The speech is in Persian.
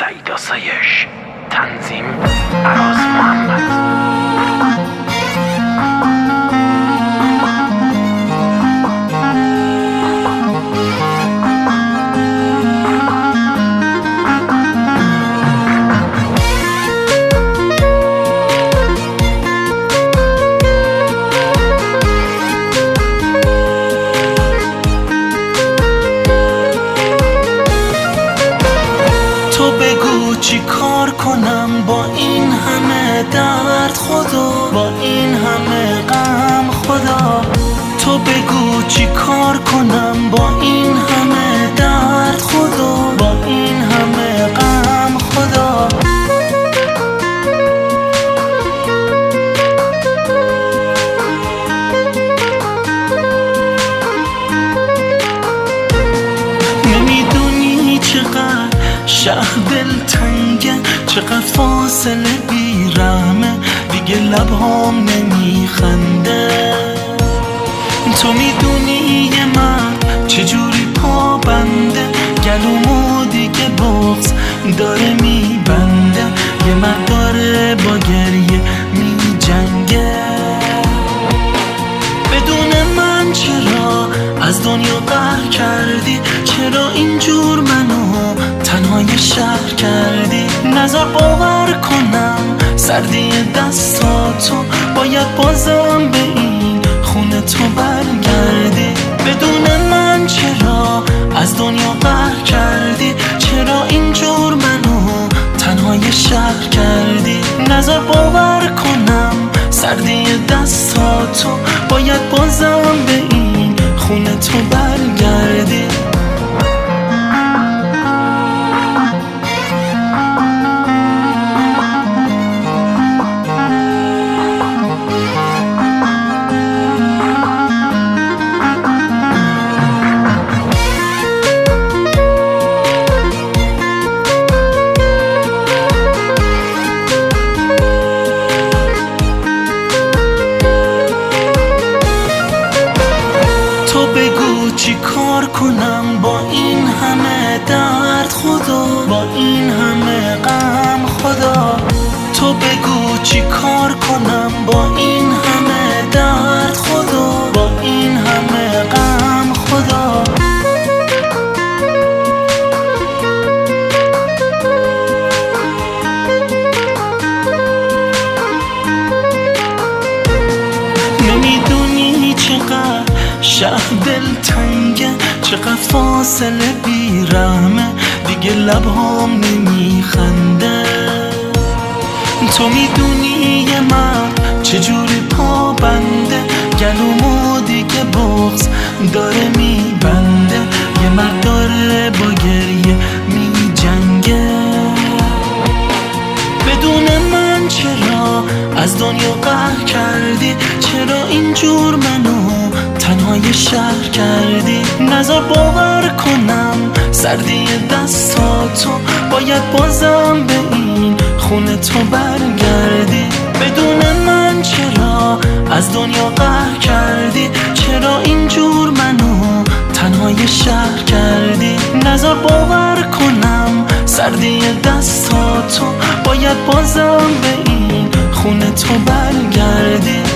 سعید آسایش، تنظیم عراض محمد. تو بگو چی کار کنم با این همه درد خدا، با این همه غم خدا. تو بگو چی کار کنم با این همه درد خدا، با این همه غم خدا. نمیدونی چقدر شهر دلتنگه، چقدر فاصله بیرحمه، دیگه لبهام نمیخنده. تو میدونی یه من چجوری پا بنده، گلومو دیگه بغض داره میبنده. یه من داره با گریه میجنگه. بدون من چرا از دنیا قهر کردی؟ چرا اینجور منو تنهای شهر کردی؟ نذار باور کنم سردی دستاتو، باید بازم به این خونه تو برگردی. بدون من چرا از دنیا قهر کردی؟ چرا اینجور منو تنهای شهر کردی؟ نذار باور کنم سردی دستاتو، باید بازم به این خونه تو برگردی. تو بگو چی کار کنم با این همه درد خدا، با این همه غم خدا. تو بگو چی کار کنم با این همه درد خدا، با این همه غم خدا. نمیدونی چقدر شهر دلتنگه، چقدر فاصله بیرحمه، دیگه لبهام نمیخنده. تو میدونی یه من چجوری پا بنده، گلومو دیگه بغض داره میبنده. یه مرد داره با گریه میجنگه. بدون من چرا از دنیا قهر کردی؟ چرا اینجور منو تنهای شهر کردی؟ نذار باور کنم سردی دستاتو، باید بازم به این خونه تو برگردی. بدون من چرا از دنیا قهر کردی؟ چرا اینجور منو تنهای شهر کردی؟ نذار باور کنم سردی دستاتو، باید بازم به این خونه تو برگردی.